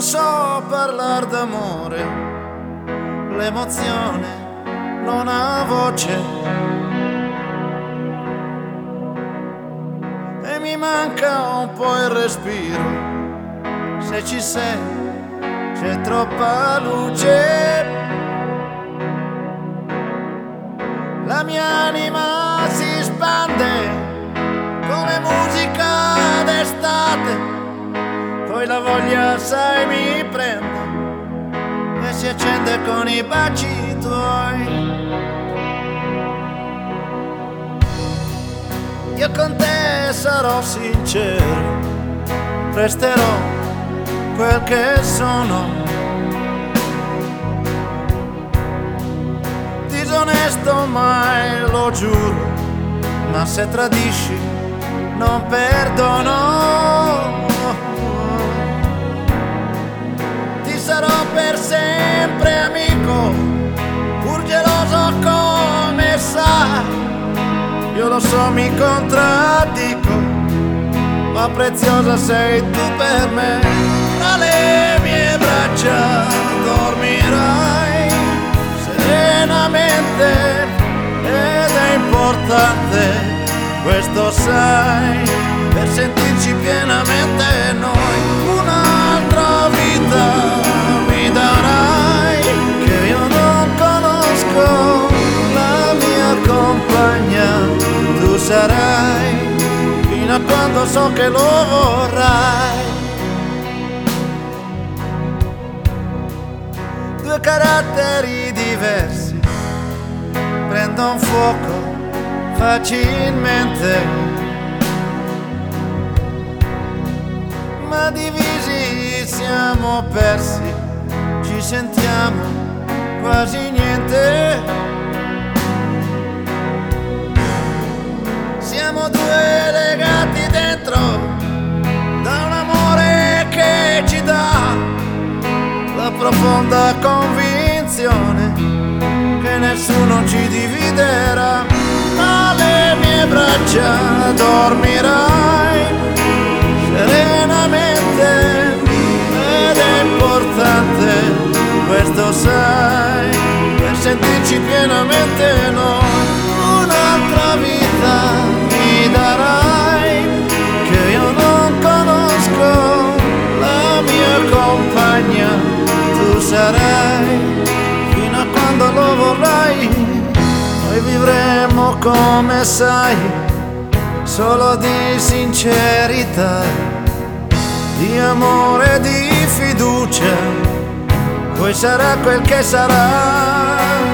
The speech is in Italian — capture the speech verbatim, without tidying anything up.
so parlare d'amore, l'emozione non ha voce e mi manca un po' il respiro. Se ci sei c'è troppa luce, la mia anima si spande come musica d'estate. Poi la voglia, sai, mi prende e si accende con i baci tuoi. Io con te sarò sincero, resterò quel che sono. Disonesto mai, lo giuro, ma se tradisci non perdono. Sarò per sempre amico, pur geloso come sai. Io lo so, mi contraddico, ma preziosa sei tu per me. Tra le mie braccia dormirai serenamente ed è importante, questo sai, per sentirci pienamente noi. Un'altra vita mi darai che io non conosco, la mia compagna tu sarai fino a quando so che lo vorrai. Due caratteri diversi prendono fuoco facilmente, ma divisi siamo persi, ci sentiamo quasi niente. Siamo due legati dentro da un amore che ci dà la profonda convinzione che nessuno ci dividerà. Alle mie braccia dormirai serenamente ed è importante, questo sai, per sentirci pienamente noi. Un'altra vita mi darai che io non conosco, la mia compagna tu sarai fino a quando lo vorrai. Noi vivremo come sai, solo di sincerità, di amore, di fiducia, poi sarà quel che sarà.